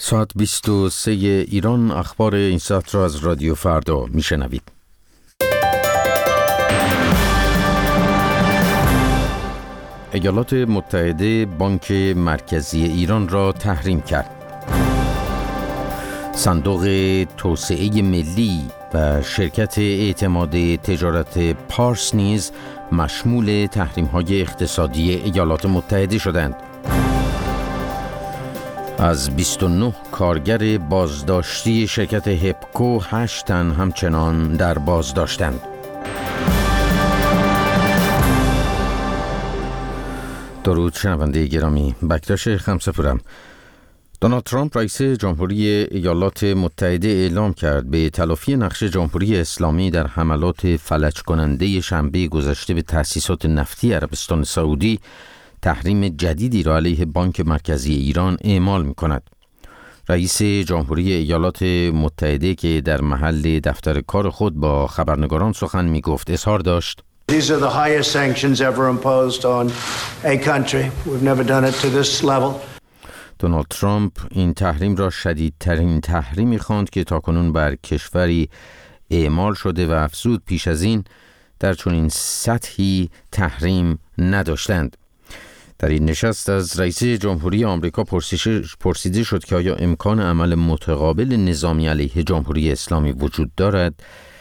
ساعت 23 ایران. اخبار این ساعت را از رادیو فردا میشنوید. ایالات متحده بانک مرکزی ایران را تحریم کرد. صندوق توسعه ملی و شرکت اعتماد تجارت پارس نیز مشمول تحریم‌های اقتصادی ایالات متحده شدند. از 29 کارگر بازداشتی شرکت هپکو 8 تن همچنان در بازداشتند. درود شنونده گرامی، بکتاش خمسفورم. دونالد ترامپ رئیس جمهوری ایالات متحده اعلام کرد به تلافی نقش جمهوری اسلامی در حملات فلج کننده شنبه گذشته به تأسیسات نفتی عربستان سعودی تحریم جدیدی را علیه بانک مرکزی ایران اعمال می‌کند. رئیس جمهوری ایالات متحده که در محل دفتر کار خود با خبرنگاران سخن می‌گفت اظهار داشت: These are the highest sanctions ever imposed on a country. We've never done it to this level. دونالد ترامپ این تحریم را شدیدترین تحریمی خواند که تاکنون بر کشوری اعمال شده و افزود پیش از این در چنین سطحی تحریم نداشتند. در این نشست از رئیس جمهوری آمریکا پرسیده شد که آیا امکان عمل متقابل نظامی علیه جمهوری اسلامی وجود دارد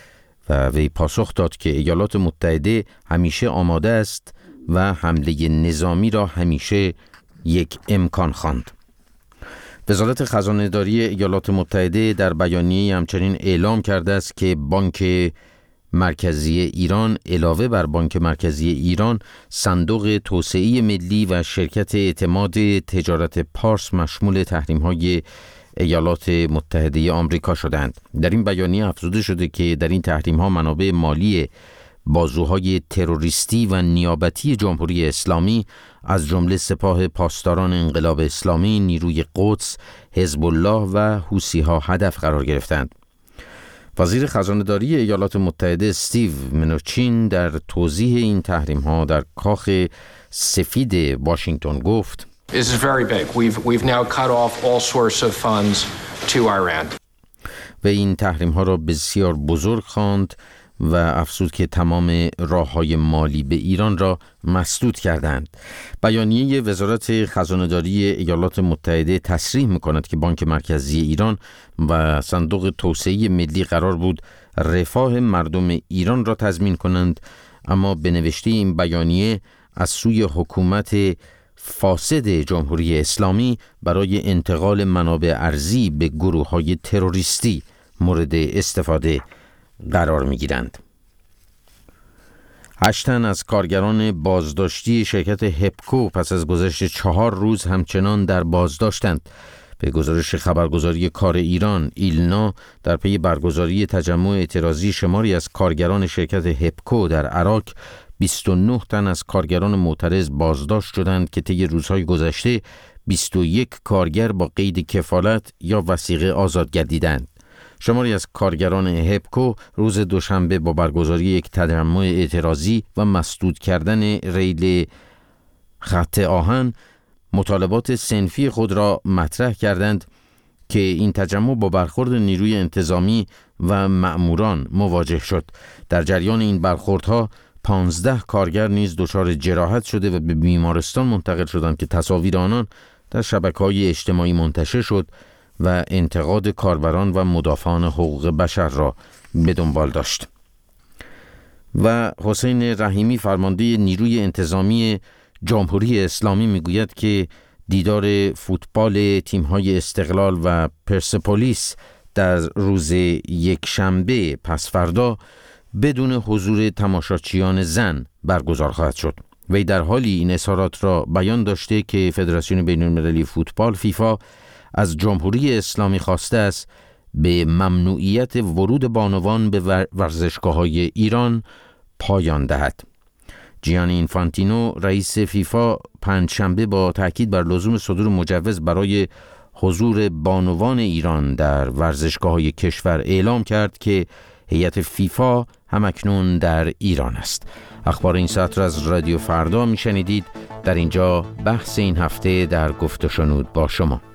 و وی پاسخ داد که ایالات متحده همیشه آماده است و حمله نظامی را همیشه یک امکان خواند. وزارت خزانه‌داری ایالات متحده در بیانیه‌ای همچنین اعلام کرده است که بانک مرکزی ایران علاوه بر بانک مرکزی ایران، صندوق توسعه ملی و شرکت اعتماد تجارت پارس مشمول تحریم‌های ایالات متحده آمریکا شدند. در این بیانیه افزوده شده که در این تحریم‌ها منابع مالی بازوهای تروریستی و نیابتی جمهوری اسلامی از جمله سپاه پاسداران انقلاب اسلامی، نیروی قدس، حزب الله و حوثی‌ها هدف قرار گرفتند. وزیر خزانه‌داری ایالات متحده استیو منوچین در توضیح این تحریم‌ها در کاخ سفید واشنگتن گفت: This is very big. We've now cut off all source of funds to Iran. و این تحریم‌ها را بسیار بزرگ خواند و افزود که تمام راه‌های مالی به ایران را مسدود کردند. بیانیه وزارت خزانه‌داری ایالات متحده تصریح می‌کند که بانک مرکزی ایران و صندوق توسعه ملی قرار بود رفاه مردم ایران را تضمین کنند، اما به نوشته این بیانیه از سوی حکومت فاسد جمهوری اسلامی برای انتقال منابع ارزی به گروه‌های تروریستی مورد استفاده قرار می‌گیرند. 8 تن از کارگران بازداشتی شرکت هپکو پس از گذشت 4 روز همچنان در بازداشتند. به گزارش خبرگزاری کار ایران ایلنا، در پی برگزاری تجمع اعتراضی شماری از کارگران شرکت هپکو در عراق، 29 تن از کارگران معترض بازداشت شدند که طی روزهای گذشته 21 کارگر با قید کفالت یا وثیقه آزاد گردیدند. شماری از کارگران هپکو روز دوشنبه با برگزاری یک تجمع اعتراضی و مسدود کردن ریل خط آهن مطالبات صنفی خود را مطرح کردند که این تجمع با برخورد نیروی انتظامی و مأموران مواجه شد. در جریان این برخوردها 15 کارگر نیز دچار جراحت شده و به بیمارستان منتقل شدند که تصاویر آنان در شبکه‌های اجتماعی منتشر شد و انتقاد کاربران و مدافعان حقوق بشر را به دنبال داشت. و حسین رحیمی، فرمانده نیروی انتظامی جمهوری اسلامی، میگوید که دیدار فوتبال تیم‌های استقلال و پرسپولیس در روز یکشنبه پس فردا بدون حضور تماشاچیان زن برگزار خواهد شد. وی در حالی این اظهارات را بیان داشته که فدراسیون بین‌المللی فوتبال فیفا از جمهوری اسلامی خواسته است به ممنوعیت ورود بانوان به ورزشگاه‌های ایران پایان دهد. جیانی اینفانتینو، رئیس فیفا، پنجشنبه با تاکید بر لزوم صدور مجوز برای حضور بانوان ایران در ورزشگاه‌های کشور اعلام کرد که هیئت فیفا همکنون در ایران است. اخبار این ساعت را از رادیو فردا میشنیدید. در اینجا بحث این هفته در گفت و شنود با شما.